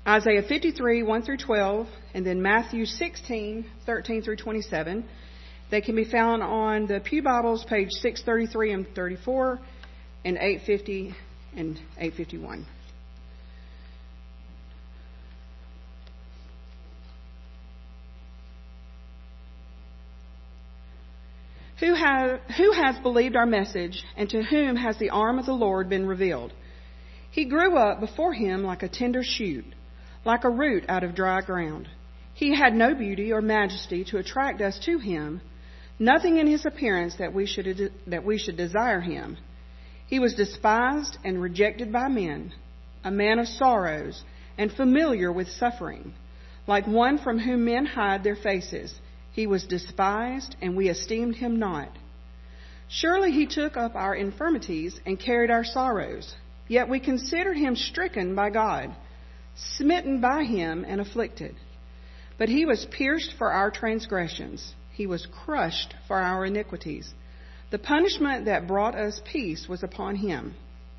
Isaiah 53, 1 through 12, and then Matthew 16, 13 through 27. They can be found on the Pew Bibles, page 633 and 34, and 850 and 851. Who has believed our message, and to whom has the arm of the Lord been revealed? He grew up before him like a tender shoot, like a root out of dry ground. He had no beauty or majesty to attract us to him, nothing in his appearance that we should desire him. He was despised and rejected by men, a man of sorrows and familiar with suffering, like one from whom men hide their faces. He was despised, and we esteemed him not. Surely he took up our infirmities and carried our sorrows. Yet we considered him stricken by God, smitten by him and afflicted. But he was pierced for our transgressions. He was crushed for our iniquities. The punishment that brought us peace was upon him.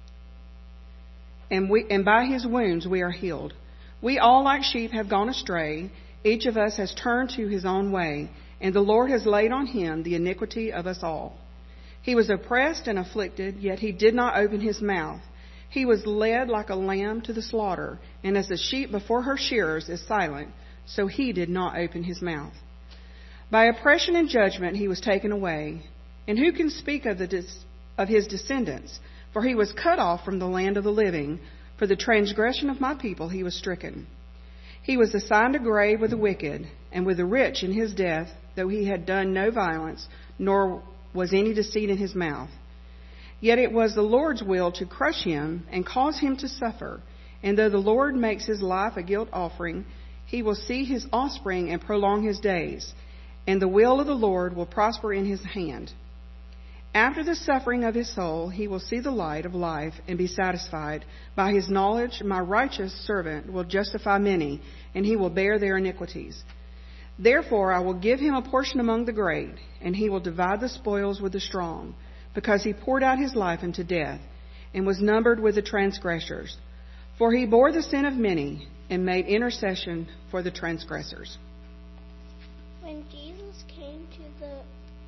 And by his wounds we are healed. We all like sheep have gone astray. Each of us has turned to his own way, and the Lord has laid on him the iniquity of us all. He was oppressed and afflicted, yet he did not open his mouth. He was led like a lamb to the slaughter, and as the sheep before her shearers is silent, so he did not open his mouth. By oppression and judgment he was taken away. And who can speak of his descendants? For he was cut off from the land of the living. For the transgression of my people he was stricken. He was assigned a grave with the wicked, and with the rich in his death, though he had done no violence, nor was any deceit in his mouth. Yet it was the Lord's will to crush him and cause him to suffer. And though the Lord makes his life a guilt offering, he will see his offspring and prolong his days. And the will of the Lord will prosper in his hand. After the suffering of his soul, he will see the light of life and be satisfied. By his knowledge, my righteous servant will justify many, and he will bear their iniquities. Therefore, I will give him a portion among the great, and he will divide the spoils with the strong, because he poured out his life unto death, and was numbered with the transgressors. For he bore the sin of many, and made intercession for the transgressors. When Jesus came to the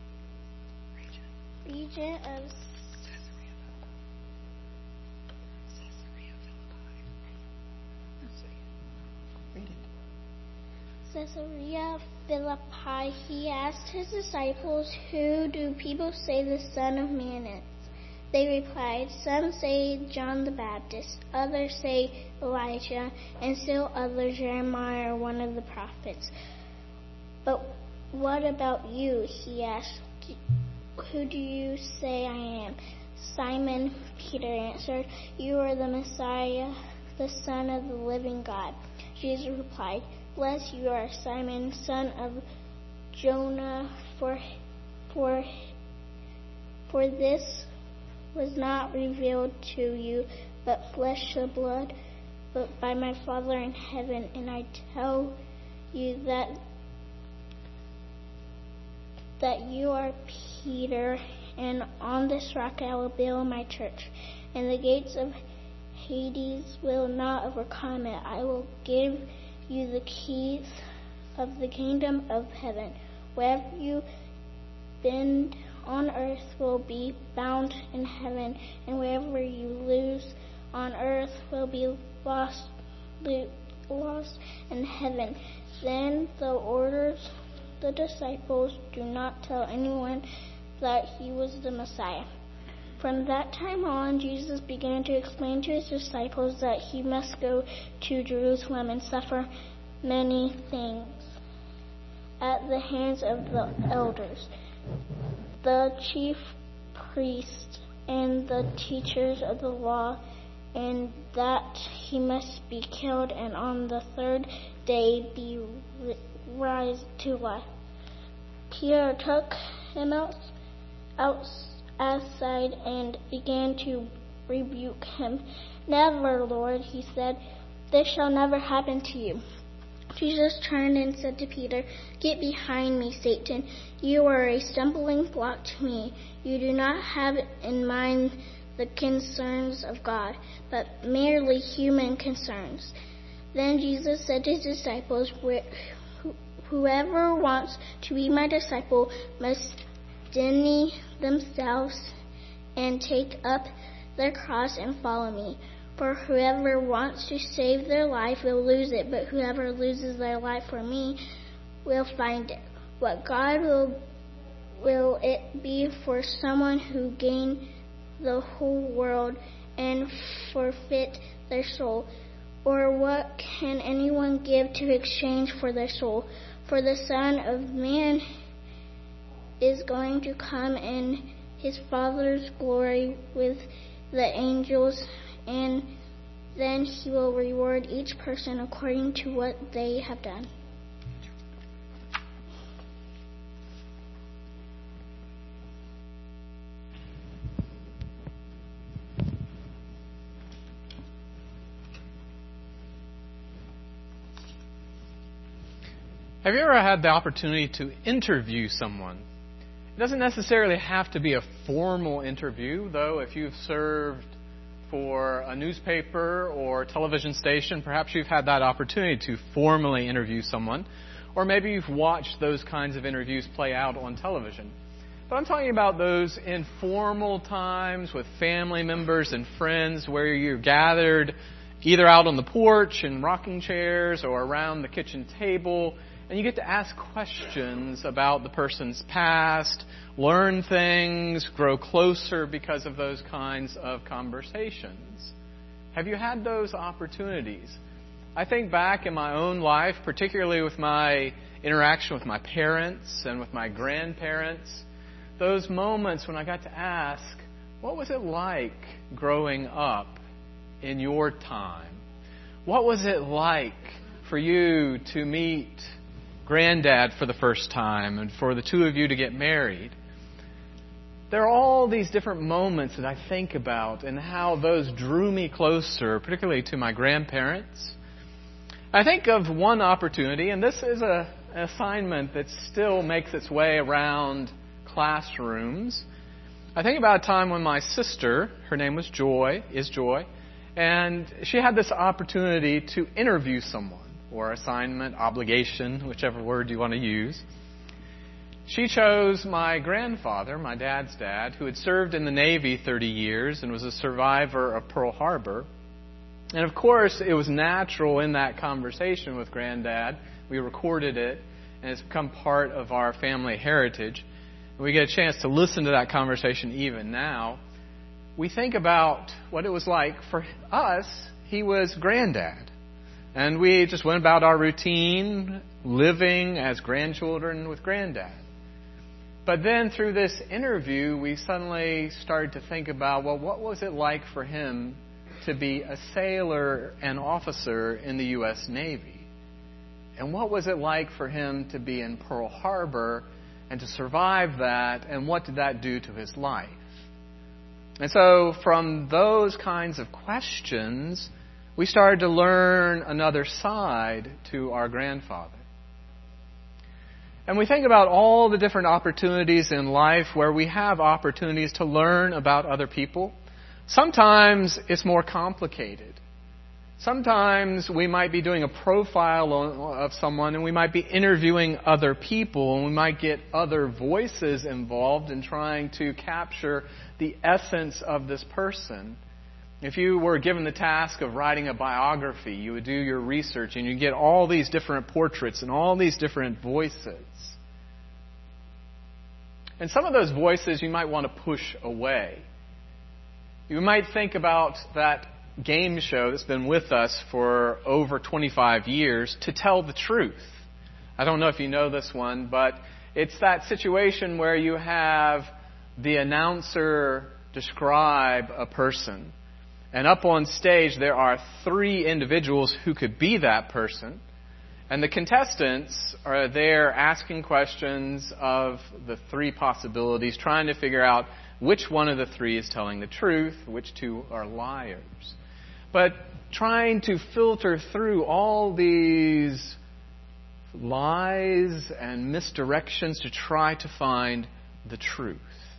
region of Caesarea Philippi, he asked his disciples, "Who do people say the Son of Man is?" They replied, "Some say John the Baptist, others say Elijah, and still others Jeremiah or one of the prophets." "But what about you?" he asked. "Who do you say I am?" Simon Peter answered, "You are the Messiah, the Son of the living God." Jesus replied, "Blessed you are, Simon, son of Jonah, for this was not revealed to you but flesh and blood, but by my Father in heaven. And I tell you that you are Peter, and on this rock I will build my church, and the gates of Hades will not overcome it. I will give you the keys of the kingdom of heaven. Wherever you bind on earth will be bound in heaven, and wherever you loose on earth will be lost in heaven." Then the orders the disciples, "Do not tell anyone that he was the Messiah." From that time on, Jesus began to explain to his disciples that he must go to Jerusalem and suffer many things at the hands of the elders, the chief priests, and the teachers of the law, and that he must be killed and on the third day be raised to life. Peter took him outside and began to rebuke him. "Never, Lord," he said. "This shall never happen to you." Jesus turned and said to Peter, "Get behind me, Satan. You are a stumbling block to me. You do not have in mind the concerns of God, but merely human concerns." Then Jesus said to his disciples, "Whoever wants to be my disciple must deny themselves and take up their cross and follow me. For whoever wants to save their life will lose it, but whoever loses their life for me will find it. What God will it be for someone who gain the whole world and forfeit their soul? Or what can anyone give to exchange for their soul? For the Son of Man is going to come in his Father's glory with the angels, and then he will reward each person according to what they have done." Have you ever had the opportunity to interview someone? It doesn't necessarily have to be a formal interview, though. If you've served for a newspaper or television station, perhaps you've had that opportunity to formally interview someone. Or maybe you've watched those kinds of interviews play out on television. But I'm talking about those informal times with family members and friends where you're gathered either out on the porch in rocking chairs or around the kitchen table, and you get to ask questions about the person's past, learn things, grow closer because of those kinds of conversations. Have you had those opportunities? I think back in my own life, particularly with my interaction with my parents and with my grandparents, those moments when I got to ask, what was it like growing up in your time? What was it like for you to meet Granddad for the first time and for the two of you to get married? There are all these different moments that I think about and how those drew me closer, particularly to my grandparents. I think of one opportunity, and this is an assignment that still makes its way around classrooms. I think about a time when my sister, her name was Joy, and she had this opportunity to interview someone, or assignment, obligation, whichever word you want to use. She chose my grandfather, my dad's dad, who had served in the Navy 30 years and was a survivor of Pearl Harbor. And of course, it was natural in that conversation with Granddad. We recorded it, and it's become part of our family heritage. And we get a chance to listen to that conversation even now. We think about what it was like for us. He was Granddad. And we just went about our routine, living as grandchildren with Granddad. But then through this interview, we suddenly started to think about, well, what was it like for him to be a sailor and officer in the U.S. Navy? And what was it like for him to be in Pearl Harbor and to survive that? And what did that do to his life? And so from those kinds of questions, we started to learn another side to our grandfather. And we think about all the different opportunities in life where we have opportunities to learn about other people. Sometimes it's more complicated. Sometimes we might be doing a profile of someone and we might be interviewing other people and we might get other voices involved in trying to capture the essence of this person. If you were given the task of writing a biography, you would do your research and you get all these different portraits and all these different voices. And some of those voices you might want to push away. You might think about that game show that's been with us for over 25 years, To Tell the Truth. I don't know if you know this one, but it's that situation where you have the announcer describe a person. And up on stage, there are 3 individuals who could be that person. And the contestants are there asking questions of the 3 possibilities, trying to figure out which one of the 3 is telling the truth, which 2 are liars. But trying to filter through all these lies and misdirections to try to find the truth.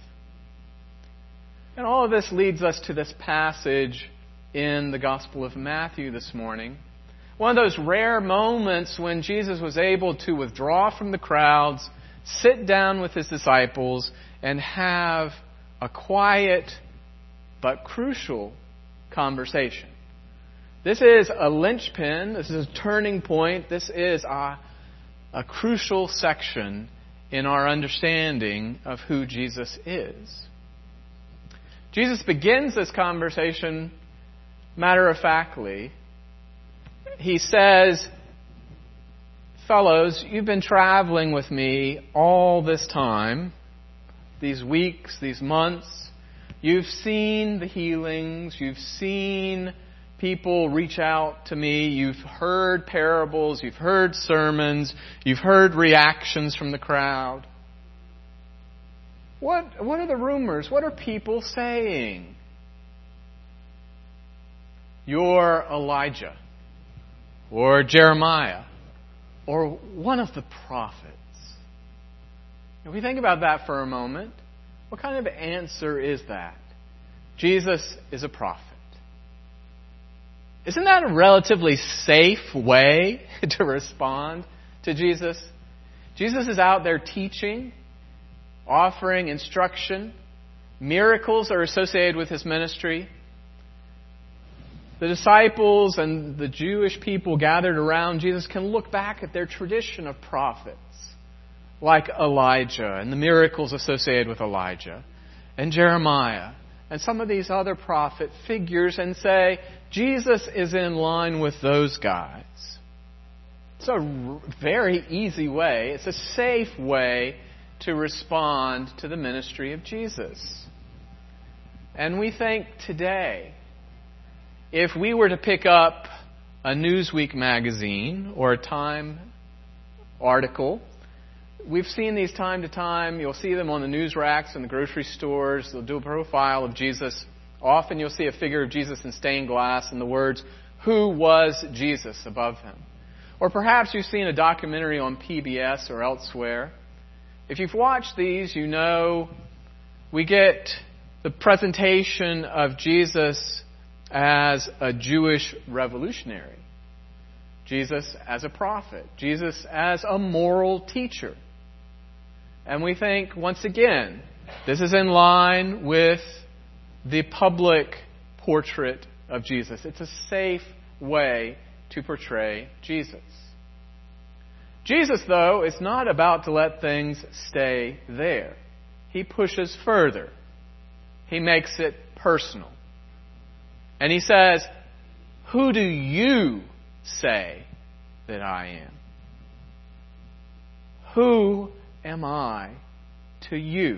And all of this leads us to this passage in the Gospel of Matthew this morning, One of those rare moments when Jesus was able to withdraw from the crowds, sit down with His disciples, and have a quiet but crucial conversation. This is a linchpin. This is a turning point. This is a crucial section in our understanding of who Jesus is. Jesus begins this conversation matter-of-factly. He says, "Fellows, you've been traveling with me all this time, these weeks, these months. You've seen the healings. You've seen people reach out to me. You've heard parables. You've heard sermons. You've heard reactions from the crowd. What are the rumors? What are people saying? You're Elijah, or Jeremiah, or one of the prophets." If we think about that for a moment, what kind of answer is that? Jesus is a prophet. Isn't that a relatively safe way to respond to Jesus? Jesus is out there teaching, offering instruction. Miracles are associated with His ministry. The disciples and the Jewish people gathered around Jesus can look back at their tradition of prophets, like Elijah and the miracles associated with Elijah, and Jeremiah, and some of these other prophet figures, and say, Jesus is in line with those guys. It's a very easy way, it's a safe way to respond to the ministry of Jesus. And we think today, if we were to pick up a Newsweek magazine or a Time article, we've seen these time to time. You'll see them on the news racks in the grocery stores. They'll do a profile of Jesus. Often you'll see a figure of Jesus in stained glass and the words, "Who was Jesus?" above him. Or perhaps you've seen a documentary on PBS or elsewhere. If you've watched these, you know we get the presentation of Jesus as a Jewish revolutionary, Jesus as a prophet, Jesus as a moral teacher. And we think, once again, this is in line with the public portrait of Jesus. It's a safe way to portray Jesus. Jesus, though, is not about to let things stay there. He pushes further. He makes it personal. And He says, "Who do you say that I am? Who am I to you?"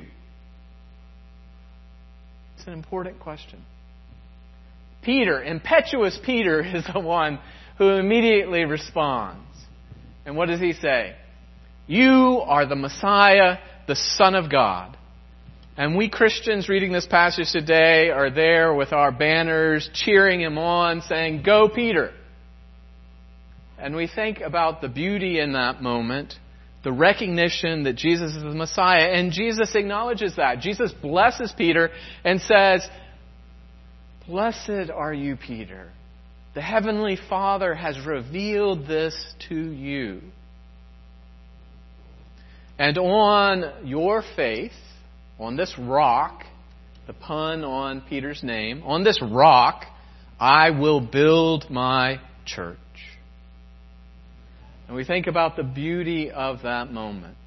It's an important question. Peter, impetuous Peter, is the one who immediately responds. And what does he say? "You are the Messiah, the Son of God." And we Christians reading this passage today are there with our banners, cheering him on, saying, "Go, Peter." And we think about the beauty in that moment, the recognition that Jesus is the Messiah. And Jesus acknowledges that. Jesus blesses Peter and says, "Blessed are you, Peter. The Heavenly Father has revealed this to you. And on your faith, on this rock," the pun on Peter's name, "on this rock, I will build my church." And we think about the beauty of that moment.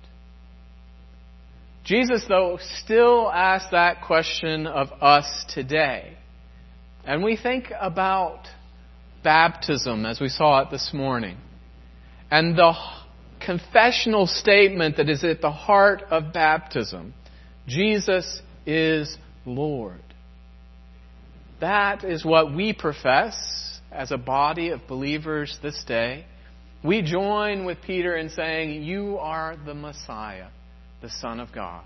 Jesus, though, still asks that question of us today. And we think about baptism, as we saw it this morning, and the confessional statement that is at the heart of baptism. Jesus is Lord. That is what we profess as a body of believers this day. We join with Peter in saying, "You are the Messiah, the Son of God."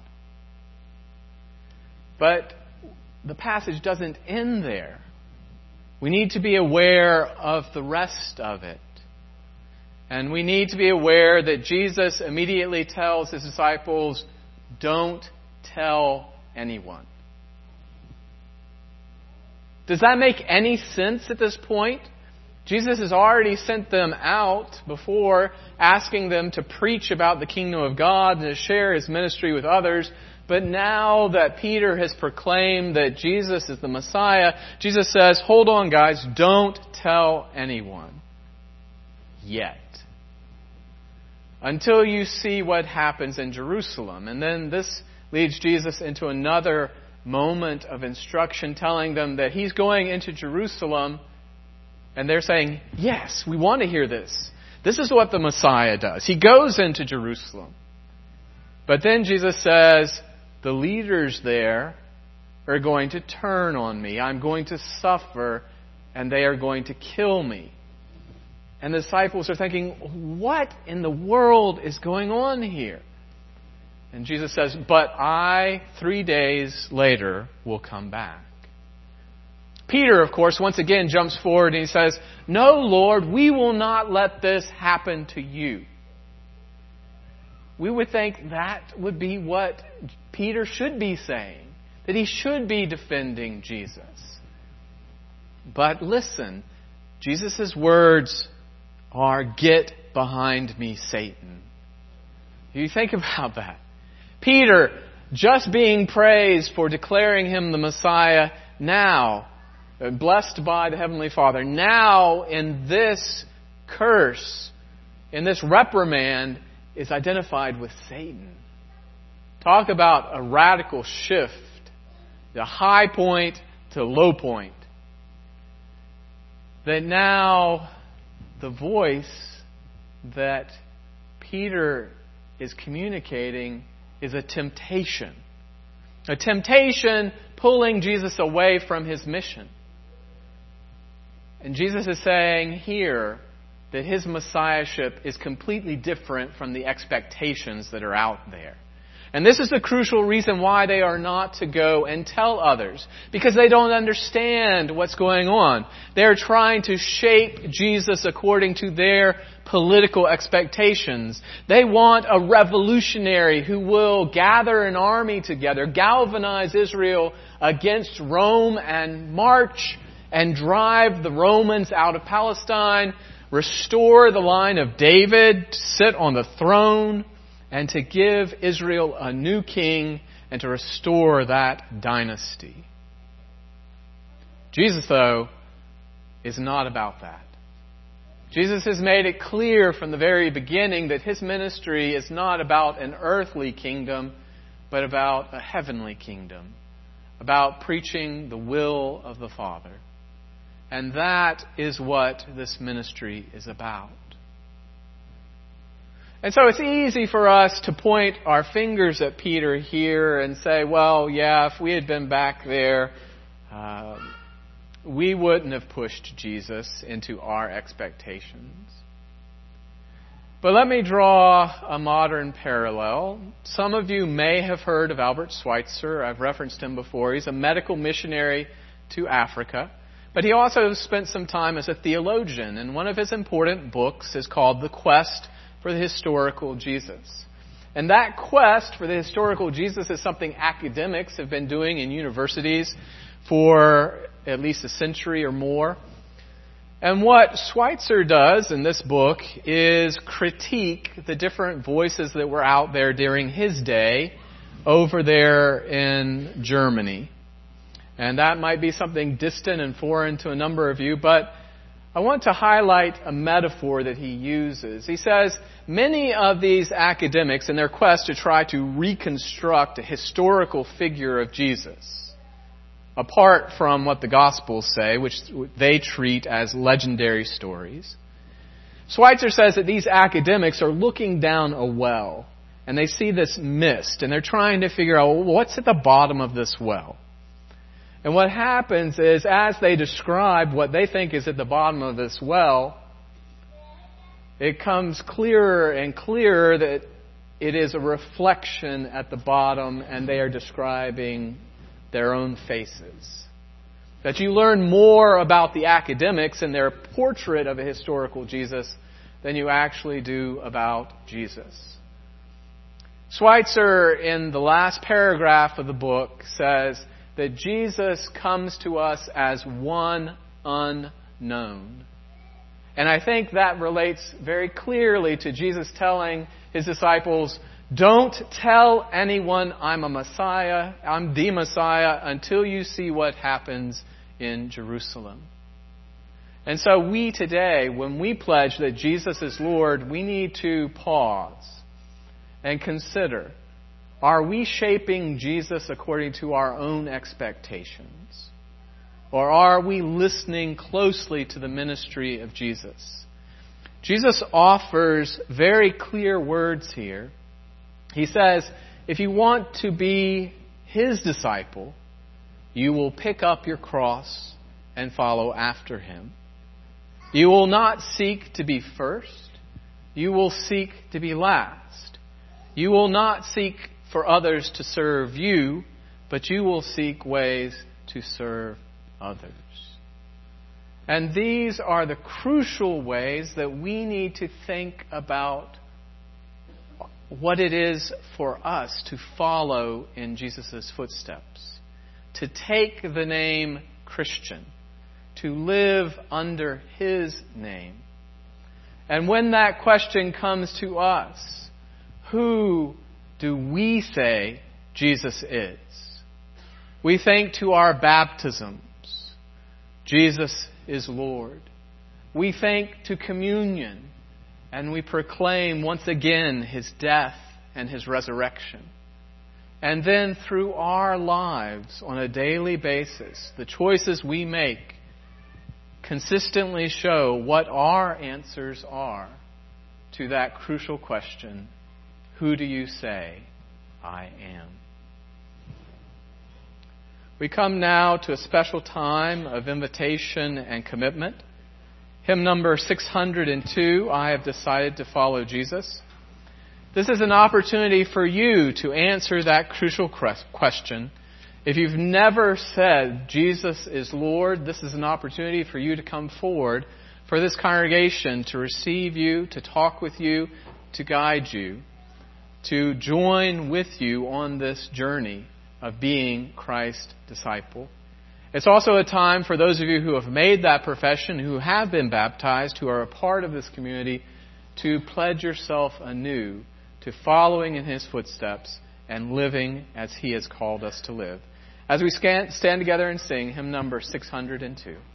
But the passage doesn't end there. We need to be aware of the rest of it. And we need to be aware that Jesus immediately tells His disciples, "Don't tell anyone." Does that make any sense at this point? Jesus has already sent them out before, asking them to preach about the kingdom of God and to share His ministry with others. But now that Peter has proclaimed that Jesus is the Messiah, Jesus says, hold on guys, don't tell anyone yet, until you see what happens in Jerusalem. And then this leads Jesus into another moment of instruction, telling them that He's going into Jerusalem. And they're saying, yes, we want to hear this. This is what the Messiah does. He goes into Jerusalem. But then Jesus says, the leaders there are going to turn on me. I'm going to suffer, and they are going to kill me. And the disciples are thinking, what in the world is going on here? And Jesus says, but I, 3 days later, will come back. Peter, of course, once again jumps forward and he says, no, Lord, we will not let this happen to you. We would think that would be what Peter should be saying, that he should be defending Jesus. But listen, Jesus' words are, get behind me, Satan. You think about that. Peter, just being praised for declaring him the Messiah, now blessed by the Heavenly Father, now in this curse, in this reprimand, is identified with Satan. Talk about a radical shift. The high point to low point. That now the voice that Peter is communicating is a temptation. A temptation pulling Jesus away from His mission. And Jesus is saying here that His Messiahship is completely different from the expectations that are out there. And this is the crucial reason why they are not to go and tell others. Because they don't understand what's going on. They're trying to shape Jesus according to their political expectations. They want a revolutionary who will gather an army together, galvanize Israel against Rome, and march and drive the Romans out of Palestine, restore the line of David, sit on the throne, and to give Israel a new king and to restore that dynasty. Jesus, though, is not about that. Jesus has made it clear from the very beginning that His ministry is not about an earthly kingdom, but about a heavenly kingdom, about preaching the will of the Father. And that is what this ministry is about. And so it's easy for us to point our fingers at Peter here and say, well, yeah, if we had been back there, we wouldn't have pushed Jesus into our expectations. But let me draw a modern parallel. Some of you may have heard of Albert Schweitzer. I've referenced him before. He's a medical missionary to Africa. But he also spent some time as a theologian, and one of his important books is called The Quest for the Historical Jesus. And that quest for the historical Jesus is something academics have been doing in universities for at least a century or more. And what Schweitzer does in this book is critique the different voices that were out there during his day over there in Germany. And that might be something distant and foreign to a number of you, but I want to highlight a metaphor that he uses. He says, many of these academics, in their quest to try to reconstruct a historical figure of Jesus, apart from what the Gospels say, which they treat as legendary stories, Schweitzer says that these academics are looking down a well, and they see this mist, and they're trying to figure out, well, what's at the bottom of this well? And what happens is, as they describe what they think is at the bottom of this well, it comes clearer and clearer that it is a reflection at the bottom, and they are describing their own faces. That you learn more about the academics and their portrait of a historical Jesus than you actually do about Jesus. Schweitzer, in the last paragraph of the book, says that Jesus comes to us as one unknown. And I think that relates very clearly to Jesus telling his disciples, don't tell anyone I'm a Messiah, I'm the Messiah, until you see what happens in Jerusalem. And so we today, when we pledge that Jesus is Lord, we need to pause and consider, are we shaping Jesus according to our own expectations? Or are we listening closely to the ministry of Jesus? Jesus offers very clear words here. He says, if you want to be his disciple, you will pick up your cross and follow after him. You will not seek to be first. You will seek to be last. You will not seek for others to serve you, but you will seek ways to serve others. And these are the crucial ways that we need to think about what it is for us to follow in Jesus' footsteps, to take the name Christian, to live under his name. And when that question comes to us, who do we say Jesus is? We think to our baptisms, Jesus is Lord. We think to communion, and we proclaim once again his death and his resurrection. And then through our lives on a daily basis, the choices we make consistently show what our answers are to that crucial question, who do you say I am? We come now to a special time of invitation and commitment. Hymn number 602, I have decided to follow Jesus. This is an opportunity for you to answer that crucial question. If you've never said Jesus is Lord, this is an opportunity for you to come forward, for this congregation to receive you, to talk with you, to guide you, to join with you on this journey of being Christ's disciple. It's also a time for those of you who have made that profession, who have been baptized, who are a part of this community, to pledge yourself anew to following in his footsteps and living as he has called us to live. As we stand together and sing hymn number 602.